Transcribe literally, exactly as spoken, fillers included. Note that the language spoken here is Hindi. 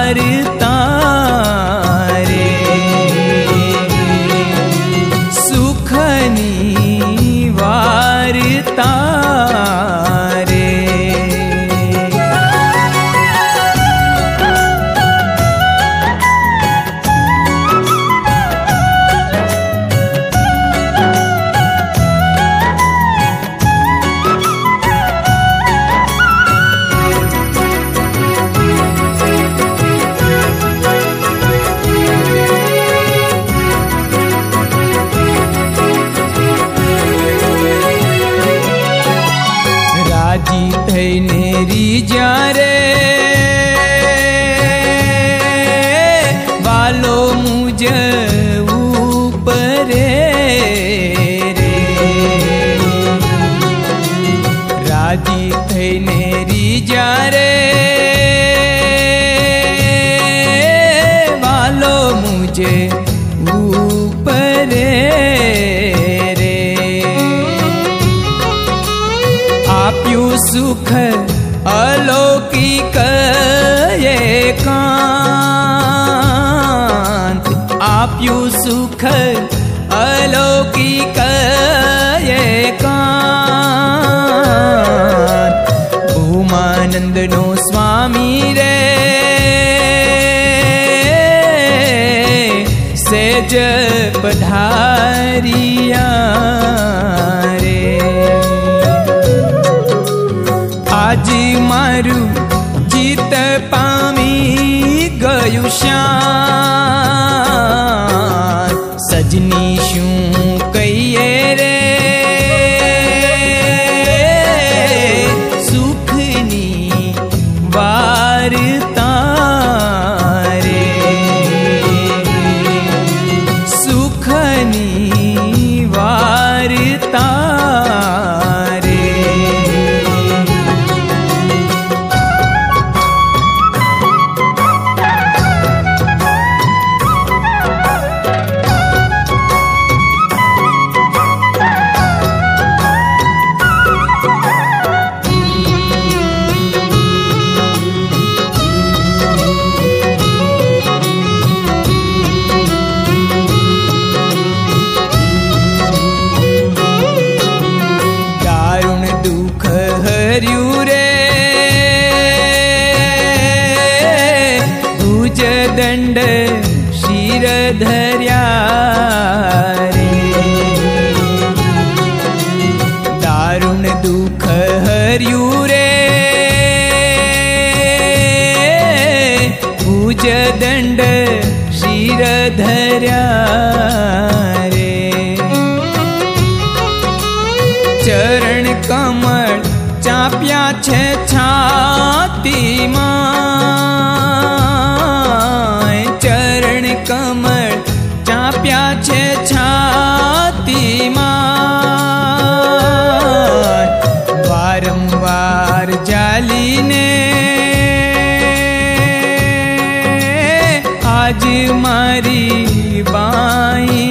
वारता रे, सुखनी वारता रे। राजी थईने રીજા રે વાલો મુજ ઉપરે રે, રાજી થઈને રીજા રે વાલો મુજે ઉપરે રે। आप्यु सुख अलौकिक एकांत, आप्यु सुख अलौकिक एकांत। भूमानंद नो स्वामी रे सेज पधारिया रे। आज मारू जीत पामी गयु श्याम, सजनी शू कहिए रे सुखनी वारता रे, सुखनी वारता रे। हरियु रे भुज दंड शिर धर्या रे, दारुण दुख हरियु रे भुज दंड शिर धर्या रे। चरण कमल चाप्या छे छाती मां, चरण कमल चाप्या छे छाती मां। वारंवार जालीने आज मारी बाई